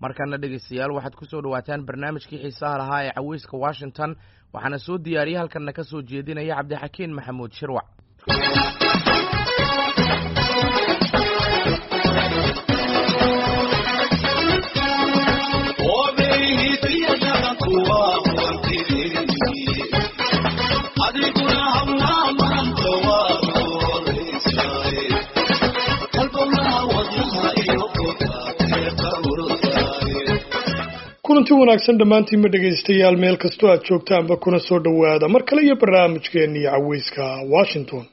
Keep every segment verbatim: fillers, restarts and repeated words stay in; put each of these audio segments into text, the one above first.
markana dhegeystayaal waxaad ku soo dhawaataan barnaamijkii xiisaha lahaa ee caweyska Washington waxaana soo diyaariyay halkan ka soo jeedinaya Cabdixakiin Maxamuud Shirwac. kulanti wanaagsan dhamaantiin ma dhageystayaal meel kastoo aad joogtaanba kuna soo dhawaada mar kale iyo barnaamijkeennii caweyska Washington.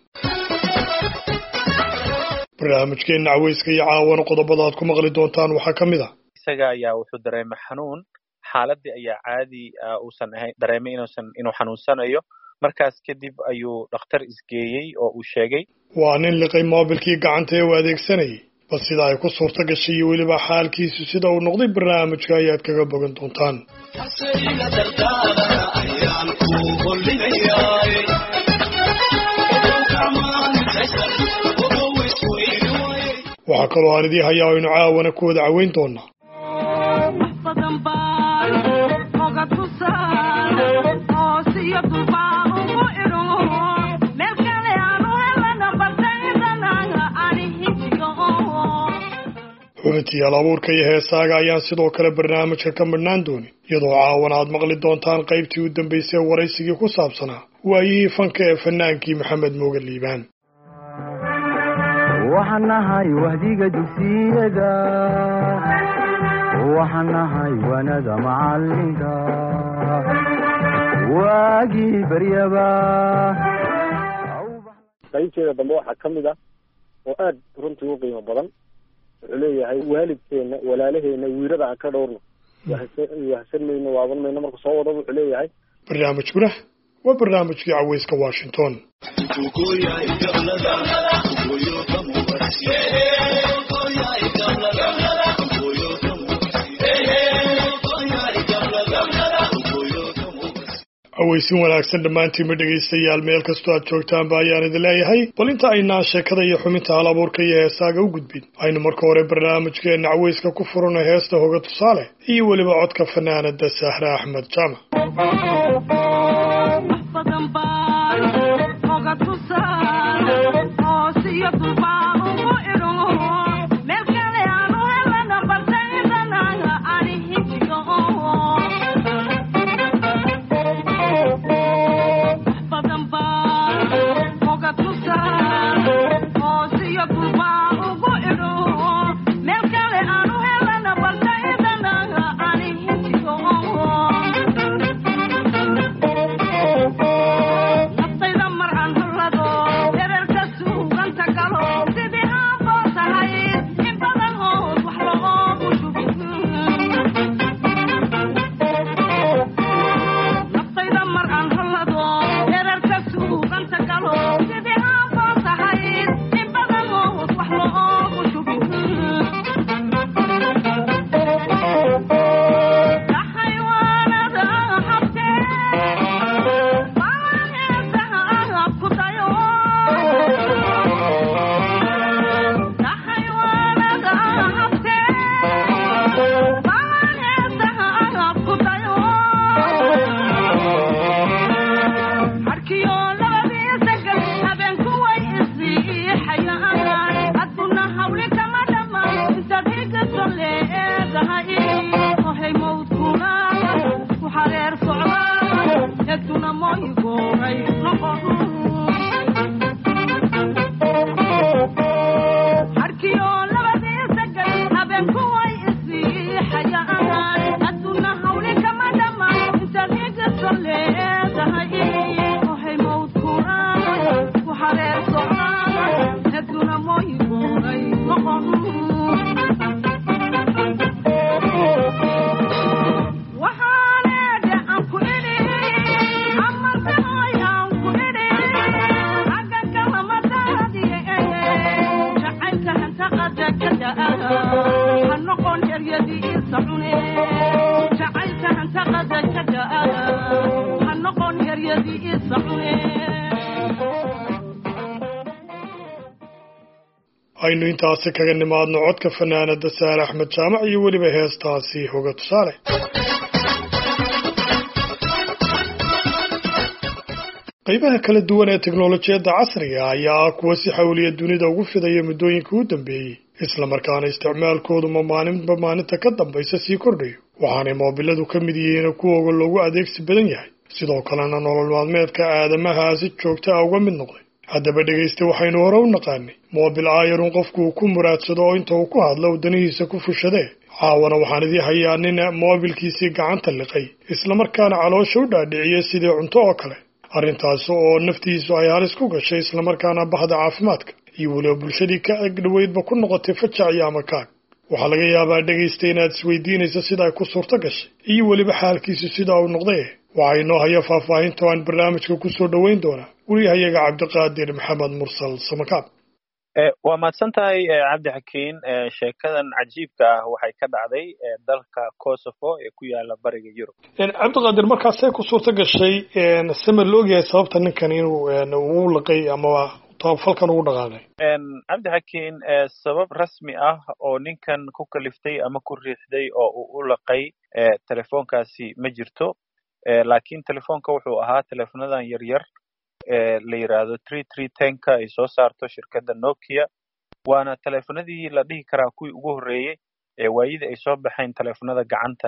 barnaamijkeenna caweyska iyo caawana qodobada aad ku maqli doontaan waxaa ka mid ah isaga ayaa wuxuu dareemay xanuun xaaladii ayaa caadi uusan ahayn dareemay inuusan inuu xanuunsanayo markaas kadib ayuu dhakhtar isgeeyey oo uu sheegay waa nin liqay moobilkii gacanta ee uu adeegsanayay bal sida ay ku suurta gashay iyo weliba xaalkiisu sida uu noqday barnaamijka ayaad kaga bogan doontaan. waxaa kaloo aan idii hayaa aynu caawana ku wada caweyn doonaa xubintii hal-abuurka iyo heesaaga ayaan sidoo kale barnaamijka ka midhnaan doonin iyadoo caawana aad maqli doontaan qaybtii u dambaysay ee waraysigii ku saabsanaa waayihii fanka ee fanaankii Maxamed Mooge Liibaan. waxaan nahay wahdiga dugsiyada waxaan nahay wanada macalinka waagii baryaba qaybteeda dambe waxaa ka mid ah oo aad runtii u qiimo badan wuxuu leeyahay waalidkeena walaalaheena wiirada aan ka dhowrno wahsan mayno waaban mayno marka soo wado wuxuu leeyahay barnaamijkuna waa barnaamijkii caweyska Washington. aweysin wanaagsan dhamaantiin ma dhageystayaal meel kastoo aad joogtaanba ayaan idin leeyahay bal inta aynaan sheekada iyo xubinta hal-abuurka iyo heesaaga u gudbin aynu marka hore barnaamijkeenna caweyska ku furano heesta Hoga Tusaale iyo weliba codka fanaanada Sahra Axmed Jaamac. aynu intaasi kaga nimaadno codka fanaanada saare axmed jaamac iyo weliba heestaasi hoga tusaale. qaybaha kala duwan ee teknolojiyadda casriga ayaa ah kuwa si xawliya dunida ugu fidaya muddooyinka u dambeeyey, isla markaana isticmaalkoodu ma maalinba maalinta ka dambaysa sii kordhayo, waxaanay moobiladu ka mid yihiin kuwooga loogu adeegsi badan yahay, sidoo kalena nolol maalmeedka aadamaha si joogta ah uga mid noqday. haddaba dhegaysta, waxaynu hore u naqaanay moobil aayarun qofku uu ku muraadsado oo inta uu ku hadlo wadanihiisa ku fushadee. caawana waxaan idii hayaa nin moobilkiisii gacanta liqay islamarkaana caloosha u dhaadhiciyay sidii cunto oo kale, arrintaas oo naftiisu ay halis ku gashay islamarkaana bahda caafimaadka iyo weliba bulshadii ka agdhoweydba ku noqotay fajac iyo amakaag. waxaa laga yaabaa dhegaysta inaad isweydiinaysa sida ay ku suurto gashay iyo weliba xaalkiisu sidaa uu noqday. waxaa inoo haya faahfaahinta aan barnaamijka kusoo dhoweyn doonaa weliyahayaga cabdiqaadir maxamed mursal samakaab. waa mahadsan tahay cabdixakiin. sheekadan cajiibka ah waxay ka dhacday dalka Kosovo ee ku yaala bariga Yurub. cabdiqaadir, markaasay ku suurto gashay sama la ogyahay sababta ninkan inuu uu laqay ama falkan ugu dhaqaaqay? cabdixakiin, sabab rasmi ah oo ninkan ku kaliftay ama ku riixday oo uu u laqay telefoonkaasi ma jirto, laakiin telefoonka wuxuu ahaa teleefoonadan yaryar la yiraahdo three three ten-ka ay soo saarto shirkadda Nokia, waana teleefonadii la dhihi karaa kuwii ugu horreeyey ee waayida ay soo baxeen teleefonada gacanta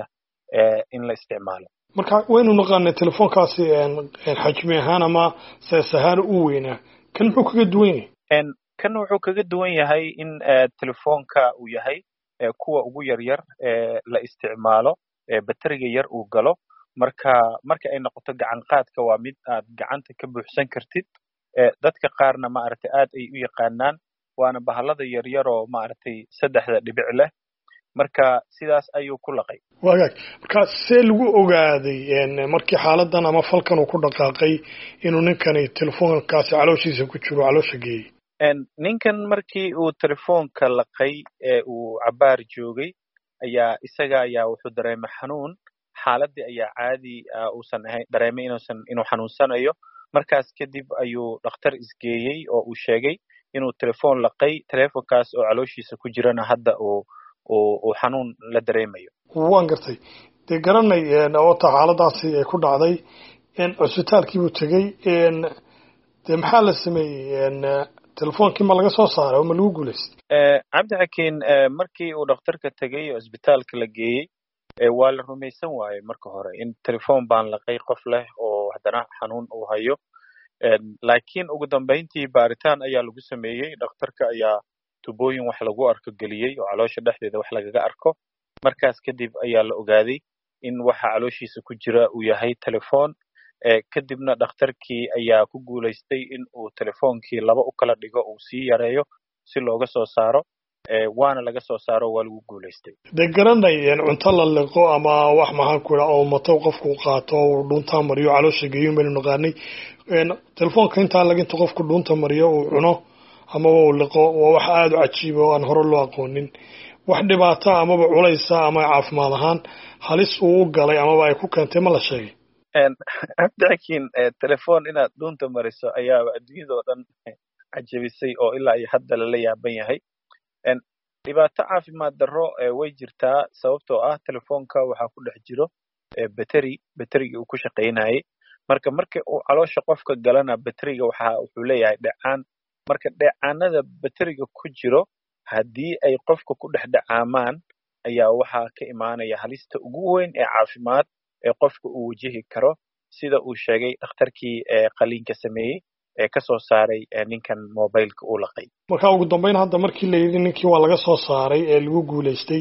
in la isticmaalo. marka waynu naqaanay telefoonkaasi xajmi ahaan ama sees ahaan u weynaa, kan muxuu kaga duwan yahay? kan wuxuu kaga duwan yahay in telefoonka uu yahay kuwa ugu yaryar ee la isticmaalo, bateriga yar uu galo, marka marka ay noqoto gacan qaadka waa mid aad gacanta ka buuxsan kartid. dadka qaarna maaragtay aad ay u yaqaanaan, waana bahalada yaryar oo maaragtay saddexda dhibic leh, marka sidaas ayuu ku laqay. wagaag, marka see lagu ogaaday markii xaaladan ama falkan uu ku dhaqaaqay inuu ninkani telefoonkaasi calooshiisa ku jiro, caloosha geeyey? ninkan markii uu telefoonka laqay ee uu cabaar joogay ayaa isaga ayaa wuxuu dareemay xanuun. xaaladii ayaa caadi uusan ahayn, dareemay inuusan inuu xanuunsanayo. markaas kadib ayuu dhakhtar isgeeyey oo uu sheegay inuu telefoon laqay, telefoonkaas oo calooshiisa ku jirana hadda uu uu xanuun la dareemayo. waan gartay. dee garanay oota xaaladaasi ay ku dhacday, cusbitaalkii buu tegey, dee maxaa la sameeyey? telefoonkii ma laga soo saaray oo ma lagu guulaystay? cabdixakiin, markii uu dhakhtarka tegey oo isbitaalka la geeyey, waa la rumaysan waaye marka hore in telefoon baan laqay qof leh oo haddana xanuun uu hayo. laakiin ugu dambayntii baaritaan ayaa lagu sameeyey. dhakhtarka ayaa tubooyin wax lagu arko geliyey oo caloosha dhexdeeda wax lagaga arko. markaas kadib ayaa la ogaaday in waxa calooshiisa ku jira uu yahay telefoon. kadibna dhakhtarkii ayaa ku guulaystay in uu telefoonkii laba u kala dhigo, uu sii yareeyo si looga soo saaro. waana laga soo saaro, waa lagu guulaystay. dee garanay cunto la liqo ama wax maxaan ku idhaa oo mato qofku qaato oo dhuuntaa mariyo caloosha geeyo baynu naqaanay. telefoonka intaa laga inta qofku dhuunta mariyo uu cuno amaba uu liqo waa wax aada u cajiiba oo aan hore loo aqoonin. wax dhibaata amaba culaysa ama caafimaad ahaan halis uu u galay amaba ay ku keentay ma la sheegay? cabdixakiin, telefoon inaad dhuunta mariso ayaa adduunyada oo dhan cajabisay oo ilaa iyo hadda lala yaaban yahay. dhibaato caafimaad darro way jirtaa, sababtoo ah telefoonka waxaa ku dhex jiro bateri baterigii uu ku shaqaynayay. marka marka uu caloosha qofka galana bateriga waxa wuxuu leeyahay dhecaan. marka dheecaanada bateriga ku jiro haddii ay qofka ku dhex dhacaamaan ayaa waxaa ka imaanaya halista ugu weyn ee caafimaad ee qofka uu wajihi karo, sida uu sheegay dhakhtarkii qaliinka sameeyey ee ka soo saaray ninkan mobilka uu laqay. marka ugu dambeyn hadda markii la yidhi ninkii waa laga soo saaray ee lagu guulaystay,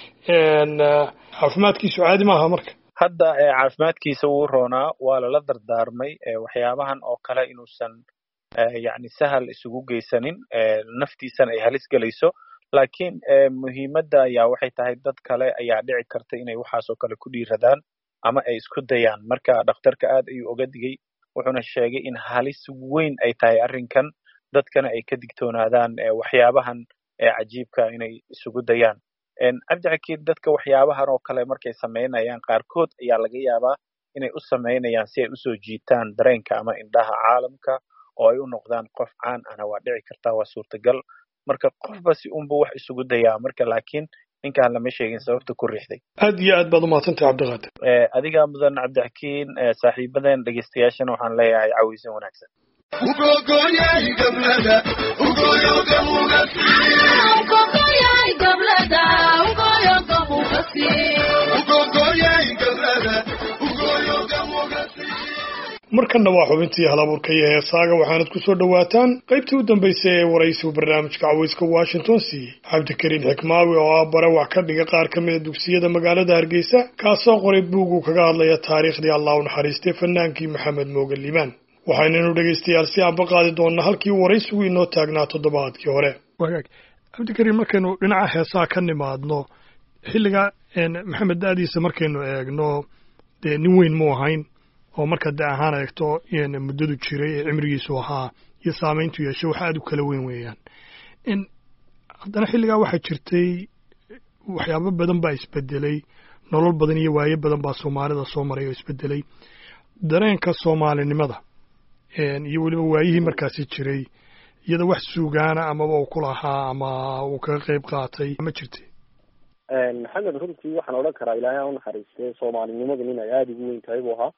caafimaadkiisu caadi maaha marka? hadda caafimaadkiisa wuu roonaa, waa lala dardaarmay waxyaabahan oo kale inuusan yacni sahal isugu geysanin, naftiisana ay halis gelayso. laakiin muhiimadda ayaa waxay tahay dad kale ayaa dhici karta inay waxaas oo kale ku dhiiradaan ama ay isku dayaan. marka dhakhtarka aad ayuu oga digay, wuxuuna sheegay in halis weyn ay tahay arrinkan, dadkana ay ka digtoonaadaan waxyaabahan cajiibka inay isugu dayaan. cabdixakiin, dadka waxyaabahan oo kale markay samaynayaan qaarkood ayaa laga yaabaa inay u samaynayaan si ay usoo jiitaan dareenka ama indhaha caalamka oo ay u noqdaan qof caan ana waa dhici kartaa, waa suurtagal. marka qofba si unba wax isugu dayaa marka laakiin ninkaan lama sheegin sababta ku riixday. aad iyo aad baad umahadsantahay cabdiqaadir. adigaa mudan cabdixakiin saaxiibadan dhegeystayaashana waxaan leeyahay caweysan wanaagsan. markanna waa xubintii halabuurka iyo heesaaga waxaanad ku soo dhowaataan qaybtii u dambaysay ee waraysigu barnaamijka caweyska washington siiyey cabdikariin xikmaawi oo ah bare wax ka dhiga qaar ka mida dugsiyada magaalada hargeysa kaasoo qoray buug uu kaga hadlaya taariikhdii allah u naxariistay fanaankii maxamed mooge liibaan. waxaynanu dhegaystayaal si aanba qaadi doonnaa halkii waraysigu inoo taagnaa toddobaadkii hore. wagaag cabdikariin markaynu dhinaca heesaha ka nimaadno xilliga maxamed da-diisa markaynu eegno dee nin weyn mu ahayn oo marka de ahaan eegto muddadu jiray ee cimrigiisu ahaa iyo saamayntu yeeshay wax aad u kala weyn weeyaan. haddana xilligaa waxaa jirtay waxyaabo badan baa isbedelay, nolol badan iyo waayo badan baa soomaalida soo maray oo isbedelay. dareenka soomaalinimada iyo weliba waayihii markaasi jiray iyada wax suugaana amaba uu ku lahaa ama uu kaga qayb qaatay ma jirtay? maxamed runtii waxaan odhan karaa ilaahay ha u naxariistay soomaalinimada nin ay aada ugu weyn tahay buu ahaa.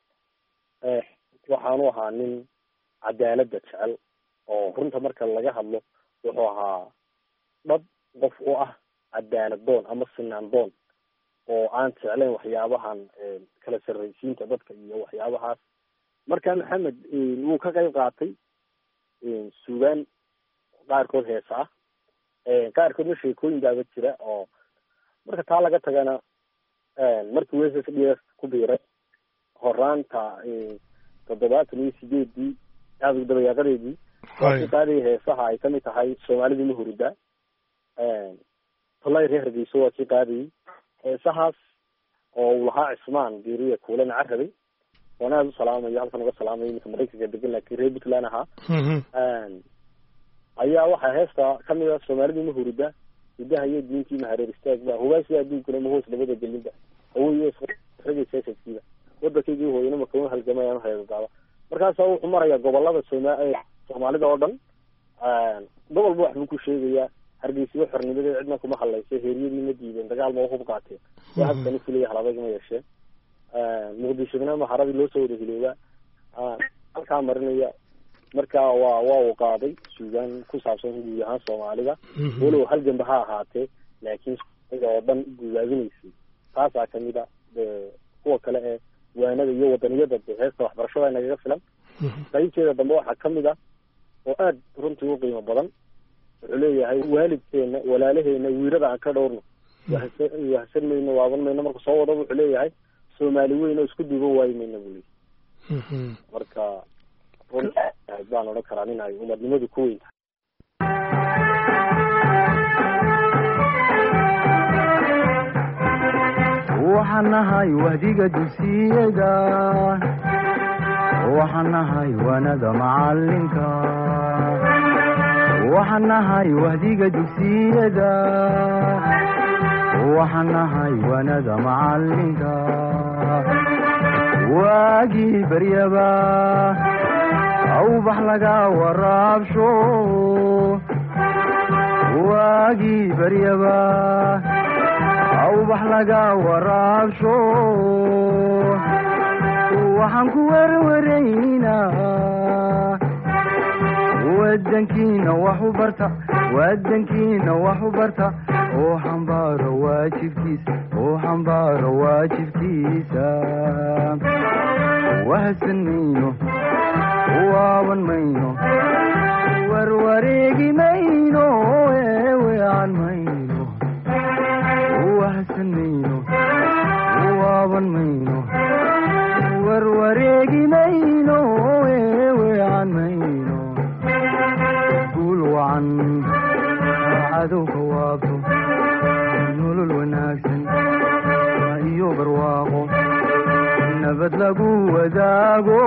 waxaanu ahaa nin cadaaladda jecel oo runta marka laga hadlo wuxuu ahaa dhab qof u ah cadaalad doon ama sinaan doon oo aan jeclayn waxyaabahan kala sarraysiinta dadka iyo waxyaabahaas. marka maxamed wuu ka qayb qaatay suugaan qaarkood heesa ah, qaarkoodna sheekooyin baaba jira oo marka taa laga tagana markii w s s d s ku biiray horaanta toddobaatan iyo sideedii aada dabayaaqadeedii waasi qaadaya heesaha ay kamid tahay soomaalida ma hurida tolay reer hargeyso waa sii qaadayay heesahaas oo uu lahaa cismaan geeriya kuulana carabay oon aada u salaamayo halkan uga salaamayo iminka maraykanka degan laakiin reer puntland ahaa ayaa waxaa heesta kamid a soomaalida ma hurida hidaha iyo diintii mahareer istaagba hubaasida adduunkuna mahoos labada gelinba awey ragaysasaskiiba waddankaygii hooyana makama halgamayaan heedadaaba. markaasa wuxuu marayaa gobolada sooma soomaalida oo dhan gobolba wax buu ku sheegayaa. hargeysiba xornimadeed cidna kuma hadlaysa, heeriyadii ma diideen, dagaal ma hub qaateen, waa habkani fulaya haladag ma yeesheen. muqdishona maharadii loo soo wada hilooba halkaa marinaya. marka waa waa uu qaaday suugaan ku saabsan guud ahaan soomaalida walow halganba ha ahaatee laakiin oo dhan gudaadinaysay. taasaa kamid a kuwa kale ee waanada iyo wadaniyada de heesta waxbarashada nagaga filan. qaybteeda dambe waxaa kamid a oo aad runtii u qiimo badan. wuxuu leeyahay waalidkeena walaalaheena wiirada aan ka dhowrno wahsan mayno waaban mayno marka soo wada wuxuu leeyahay soomaali weyn oo isku duuba waayi mayna buu leeyahay. marka runtii baan odhan karaa nin ay umadnimadu ku weyn tahay. waxaan nahay wahdiga dugsiyada, waxaan nahay waanada macalinka, waxaan nahay wahdiga dugsiyada, waxaan nahay waanada macalinka. waagii baryaba awbax laga waraabsho, waagii baryaba awbax laga waraabsho, waxaan ku werwaraynaa wadankiina wax u barta, wadankiina wax u barta oo xambaaro waajibkiisa, oo xambaaro waajibkiisa. wahsan mayno waaban mayno warwareegi mayno eewean mayno, wahsan mayno waaban mayno warwareegi mayno eewean mayno. guul wacan cadowka waabto nolol wanaagsan iyo barwaaqo nabad lagu wadaago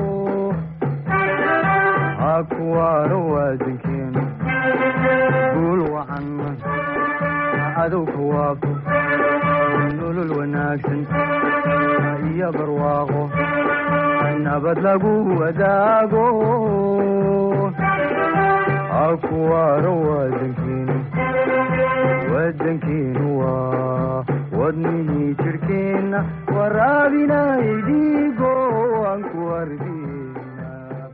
hakuwaaro waadankeena. guul wacan cadowka waabto nolol wanaagsan iyo barwaaqo nabad lagu wadaago hakuwaaro waadankeena. wadankiinu waa wadnihii jirhkeenna waraabinay dhiigo aan ku ardina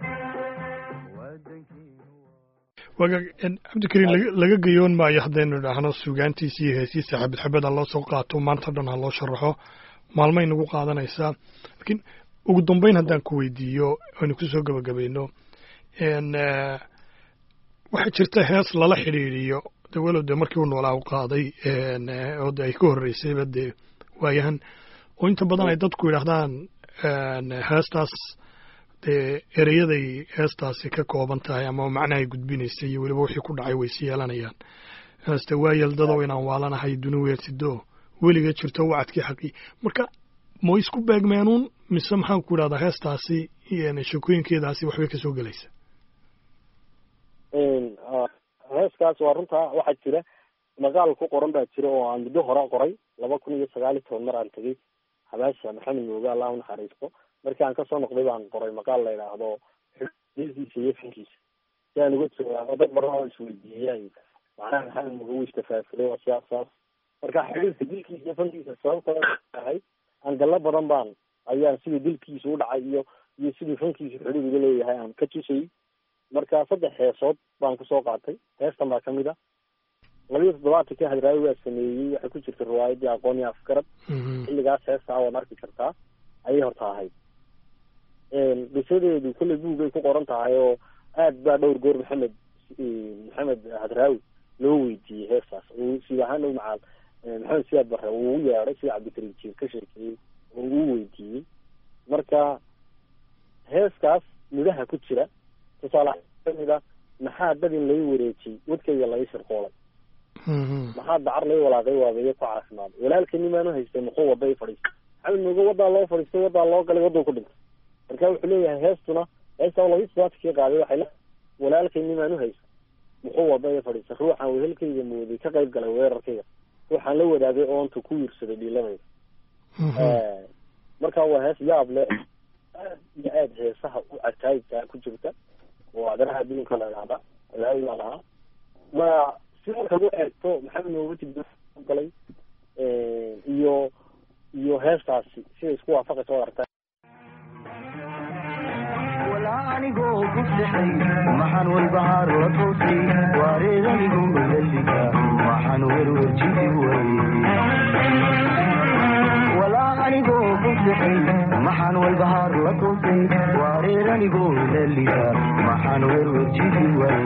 cabdikariim laga gayoon maayo haddaynu idhaahno sugaantiisa iyo heesiisa xabad xabada loo soo qaato maanta dhan ha loo sharaxo maalmay nagu qaadanaysaa laakiin ugu dambeyn haddaan ku weydiiyo aynu kusoo gabagabayno waxaa jirta hees lala xidhiidhiyo de walow dee markii u noolaa u qaaday oo de ay ka horreysayba dee waayahan oo inta badan ay dadku yidhaahdaan heestaas dee ereyaday heestaasi ka kooban tahay ama macnahay gudbinaysa iyo weliba wixii ku dhacay way si yeelanayaan heeste waa yeeldadow inaan waalanahay duni weersido weliga jirto wacadkii xaqii marka ma isku beegmeenuun mise maxaan ku idhahdaa heestaasi sheekooyinkeedaasi waxbay ka soo gelaysa heeskaas waa runtaa waxaa jira maqaal ku qoran baa jira oo aan muddo hore qoray laba kun iyo sagaal iyo toban mar aan tegey habaasha maxamed mooga allah unaxariisto markii aan kasoo noqday baan qoray maqaal la yidhaahdo dilkiisa iyo fankiisa si aan uga joogaa dad badan oo isweydiiyay macnaha maxamed mooga wuu istafaafilay waa siyaasaas marka xiriirka dilkiisa iyo fankiisa sababta ahay angalo badan baan ayaan sidii dilkiisa u dhacay iyo iyo sidii fankiisa xiriir uga leeyahay aan ka tusayay marka saddex heesood baan kusoo qaatay heestan baa kamid a labiyo toddobaatankii hadraawi waa sameeyey waxay ku jirta riwaayadii aqoon iyo afgarad xilligaas heestaa waad arki kartaa ayay horta ahayd qisadeedu kolley buugay ku qoran tahay oo aad baa dhowr goor maxamed maxamed hadraawi loo weydiiyey heestaas sida ahaan dhow macaal maxamed siyaad bare uu ugu yeedhay sida cabdikariim jiir ka sheekeeyey oo uu weydiiyey marka heeskaas mudaha ku jira tusaale kamid a maxaa dadin lai wareejiyey wadkayga lai shirqoolay maxaa dacar lai walaaqay waabeeye ku caafimaaday walaalkani maanu haystay muxuu wada i fadhiistay maxamed mooga wadaa loo fadhiistay wadaa loo galay waduu ku dhintay marka wuxuu leeyahay heestuna heestaa labiyi todobaatkii qaaday waxay le walaalkani maanu haystay muxuu wada i fadhiistay ruuxaan wehelkayga mooday ka qayb galay weerarkayga ruuxaan la wadaagay oonta ku wiirsaday dhiiladayda marka waa hees yaab le aad iyo aad heesaha u cataayibkaa ku jirta oo adaraha adduunka la idhaahda ilaahay baa lahaa ma si markaad u eegto maxamed mooga tibda galay iyo iyo heestaasi siday isku waafaqaysa waad artaa anigoo ku sixay maxaan walbahaar la toosay waareedanigu lalliga waxaan werwerjidi way walaa anigoo ku sixay maxaan walbahaar la toosay waareedanigu lalliga maxaan werwerjidi way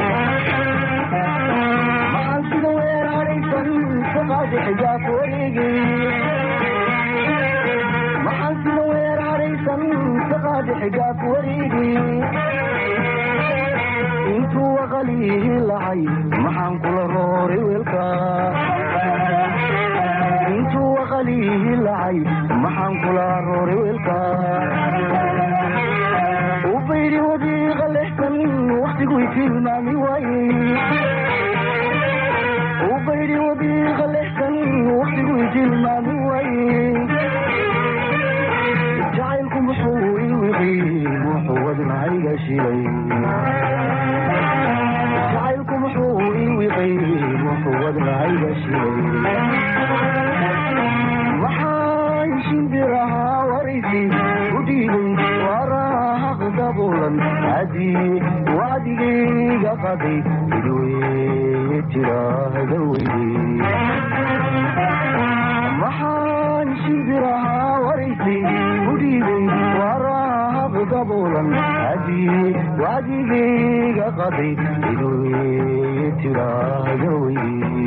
maxaan sida weer hadhaysan saqaadi xijaab wareegay maxaan sida weer hadhaysan saqaadi xijaab wareegay intuu waqalihii lacay maxaan kula rooray weelka intuu waqalihii lacay maxaan kula rooray weelka u bayri wadiiqa lexsan waktigu tilmaami waayey u bayri wadiiqa lexsan waktigu tilmaami waayey jacaylku muxuu iwiqi muxuu wadnahayga shilay jacaylku muxuu iwiqi muxuu wadnahayga shilay maxaan shimbiraha waraysi u dhiibay waraaq dabuulan adii wacdigayga qaday idweye tiraahda weyday maxaan shimbiraha waraysi u dhiibay waraaq dabuulan adii wacdigayga qaday idweye tiraahda weyday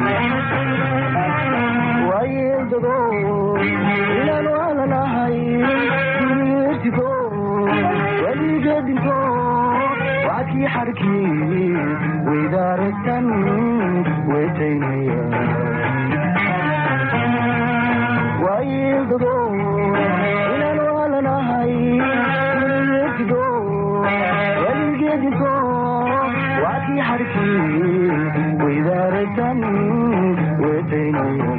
waayeeldado inaan waalanahay duneertido weligeedinto wacadkii xarkii weydaaragtan weytaynaya waayeeldado inaan waalanahay duneertido weligeedinto wacadkii xarkii weydaaragtan weytaynaya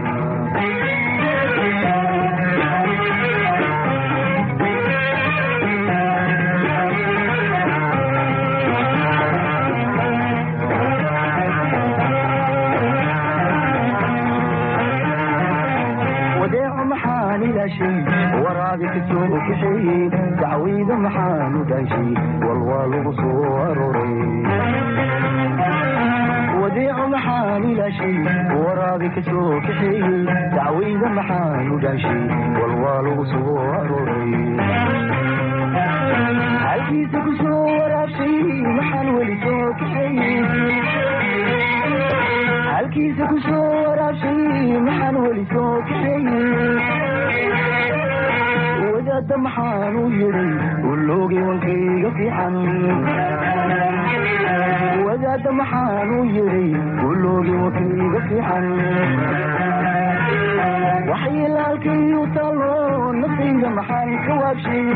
ilaashay waraadi ka soo kaxeeyey dacwayda maxaan u dhaashay walwaa lagu soo aroray wadiico maxaan ilaashay waraadi ka soo kaxeeyey dacwayda maxaan u dhaashay walwaa lagu soo aroray halkiisa ku soo waraabshay maxaan weli soo kaxeeyey halkiisa ku soo waraabshay maxaan weli soo kaxeeyey wadaadda maxaan u yidhay uloogi wankayga fiican wadaadda maxaan u yidhay uloogi wankayga fiican waxyeelaalkay u taalo naftayda maxaan ka waabshay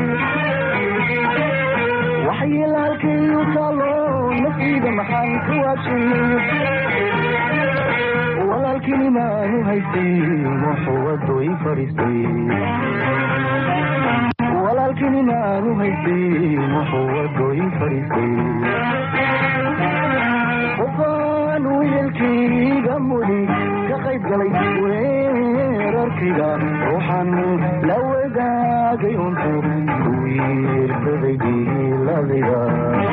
waxyeelaalkay u taalo naftayda maxaan ka waabshay walaalkini maanu haystay muxuwado i fariistay walaalkini maanu haystay muxuwado i fariistay qofaan wiilkayga mudi ka qayb galay weerarkayga ruuxan la wadaagay untu wiirsaday diiladayda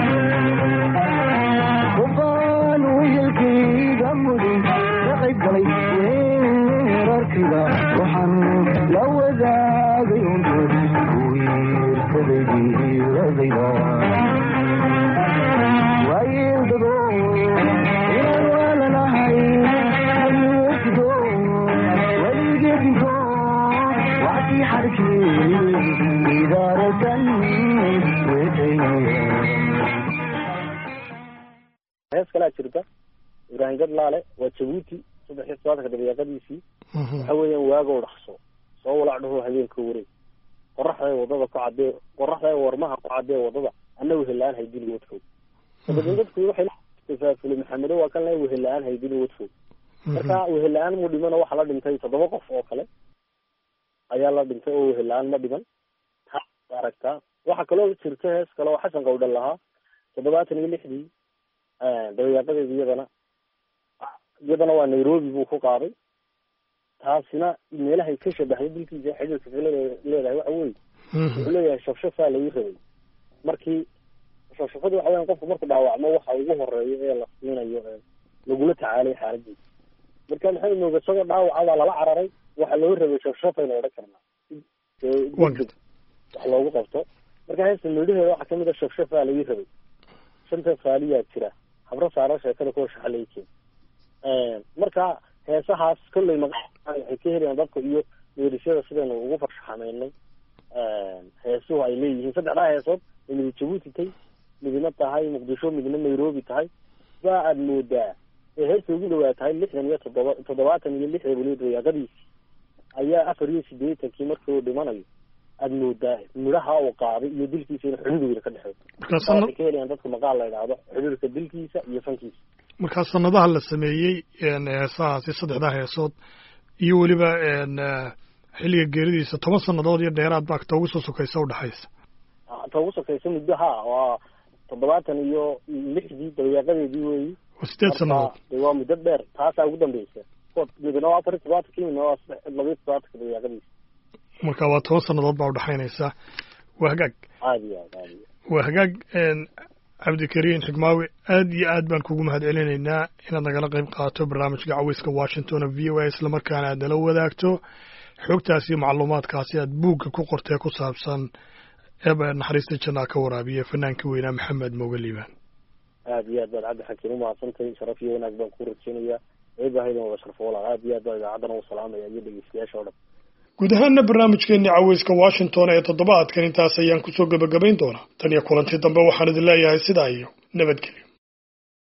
qofaan wiilkayga mudi galay weerarkayga waxaan la wadaagay untu wiirsaday diiladayda waayildado inaan waalanahay ayuusido weligeedinko wacdii xarkii idaaradan hees kalaa jirta ibraahim gadlaale waa jabuuti saddex iyo tobanka dabayaaqadiisii waxa weeyaan waagow dhaqso soo walacdhaho habeenka wareeg qoraxday wadada ku cadee qoraxday warmaha ku cadee wadada anna wehelaan haydini wadfood sababin dadku waxay tafaafulay maxamedo waa kan la wehelaan haydini wadfood marka wehelaan mu dhimana waxa la dhintay toddoba qof oo kale ayaa la dhintay oo wehelaan ma dhiman aragtaa waxa kaloo jirta hees kale oo xasan qowdhan lahaa toddobaatan iyo lixdii dabayaaqadeedii iyadana iyadana waa nairobi buu ku qaaday taasina meelahay ka shabaxday dilkiisa xidhiirka leedahay waxa weeye wuxuu leeyahay shafshafaa lagu rabay markii shafshafadu waxa weyan qofku marku dhaawacmo waxa ugu horeeyo ee la siinayo lagula tacaalay xaaladiisa marka maxay nooga isagoo dhaawaca baa lala cararay waxa loo rabay shafshafayna odhan karnaa wax loogu qabto marka heesta midhaheeda waxaa kamid a shafshafaa lagu rabay shanta faaliyaa jira habro saaro sheekada kuwa shaxaleykeen marka heesahaas kolley magaca waxay ka helayaan dadka iyo weerisyada sidaynu ugu farshaxameynay heesuhu ay leeyihiin saddexdaa heesood ay midi jabuuti tahay midina tahay muqdisho midina nairobi tahay baa aada moodaa ee heesta ugu dhawaa tahay lixdan iyo toddoba toddobaatan iyo lixda weliba dayaaqadiisi ayaa afar iyo sideetankii markii uu dhimanayo aada moodaa midhaha uu qaaday iyo dilkiisa in xidhiidhooda ka dhexeeyo waxay ka helayaan dadka maqaal la idhaahdo xidhiidhka dilkiisa iyo fankiisa markaa sanadaha la sameeyey heesahaasi saddexdaa heesood iyo weliba xilliga geeridiisa toban sannadood iyo dheeraad baa ta ugu soo sokaysa udhexaysa ta ugu sokaysa muddo ha waa toddobaatan iyo lixdii dabayaaqadeedii weeyi waa sideed sannadood waa muddo dheer taasaa ugu dambeysa midna waa afar iyo todobaatanki midna waa laba iyo todobaatanka dabayaaqadiisa marka waa toban sannadood baa udhexaynaysa waa hagaag aad iyo aad aad waa hagaag cabdikariin xikmaawi aad iyo aad baan kugu mahad celinaynaa inaad nagala qayb qaato barnaamijka caweyska washington v o a islamarkaana aad nala wadaagto xogtaasi iyo macluumaadkaasi aad buugga ku qortee ku saabsan eeba naxariista jannaa ka waraabiya fanaanka weynaa maxamed mooge liibaan aad iyo aad baad cabdi xakiin umahadsantahay sharaf iyo wanaag baan ku rajeynayaa eebahaydan wada sharfo walaal aad iyo aad baa idaacaddana u salaamaya iyo dhegeystayaasha o dhan guud ahaanna barnaamijkeenii caweyska washington ee toddobaadkan intaas ayaan kusoo gebagabayn doonaa tan iyo kulantii dambe waxaan idin leeyahay sidaa iyo nabadgelyo